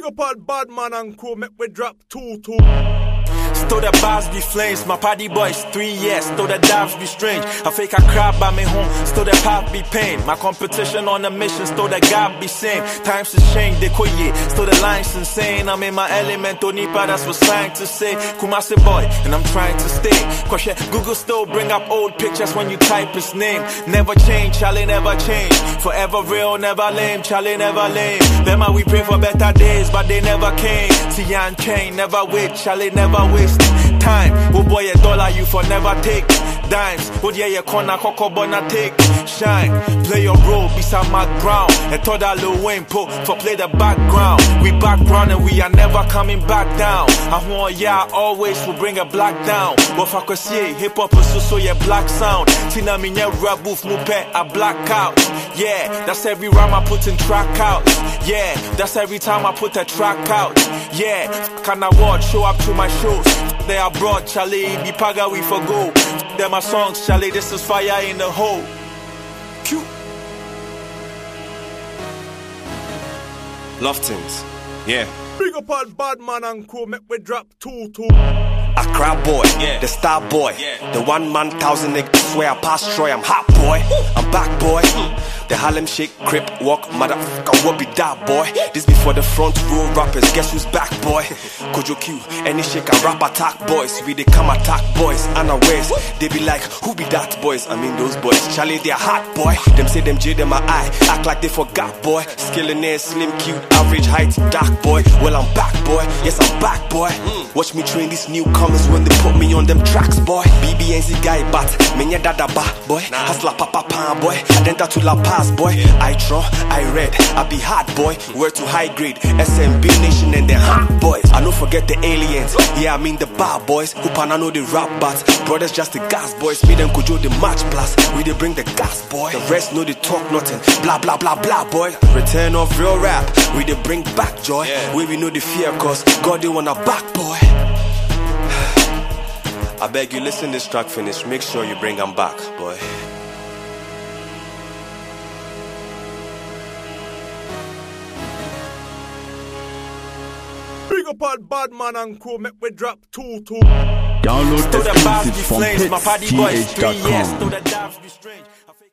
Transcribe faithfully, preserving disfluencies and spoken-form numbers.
up all bad man and crew, make we drop two two. Still the bars be flames, my party boys three years. Still the dabs be strange, I fake a crab by me home. Still the path be pain, my competition on a mission. Still the gap be same, times has changed, they koye. Still the lines insane, I'm in my element. Onipa, that's what slang to say. Kumasi boy, and I'm trying to stay. Cause yeah, Google still bring up old pictures when you type his name. Never change, Charlie never change. Forever real, never lame, Charlie never lame. Them we pray for better days, but they never came. Tian Kane, never wait, Charlie never waste time. Oh boy, a dollar you for never take dimes. Oh yeah, your corner, coco bona take shine. Play your role, be some Mac Brown. And told that Lil Wayne put for play the background. We background and we are never coming back down. I want yeah, always will bring a black down. But if I could see hip hop is so so yeah black sound. Tina minya rap booth mupe a black out. Yeah, that's every rhyme I put in track out. Yeah, that's every time I put a track out. Yeah, can I watch show up to my shows? They are broad, Charlie, be paga we for go. They're my songs, Charlie, this is fire in the hole. Q. Loftings, yeah. Big up all bad man and crew, make we drop two two. Accra boy, Yeah. the star boy, Yeah. the one man thousand niggas swear I pass Troy. I'm hot boy, I'm back boy. The Harlem Shake, Crip, Walk, motherfucker, what be that boy? This before the front row rappers, guess who's back boy? Kojo Q, any shake a rap attack boys. We they come attack boys, unawares. They be like, who be that boys? I mean those boys, Charlie they are hot boy. Them say them J them my eye, act like they forgot boy. Skillin' air, slim, cute, average height, dark boy. Well I'm back boy, yes I'm back boy. Watch me train these newcomers when they put me on them tracks boy. B B N Z guy bat, menya dada ba boy. Hustler papa pan boy, adenta to la pass boy. I draw, I read, I be hard boy. Where to high grade, S M B nation and the hot boys. I don't forget the aliens, yeah I mean the bar boys. Who pan I know the rap bats, brothers just the gas boys. Me them kojo the match plus, we they bring the gas boy. The rest know they talk nothing, blah blah blah blah boy. Return of real rap, we they bring back joy. Where we know the fear cause God they wanna back boy. I beg you listen this track finish, make sure you bring them back boy. Big up all bad man and crew, make we drop two two. Download Still the bars be exclusives from flames, my party boys hits three dot years. com. Still the dabs be strange.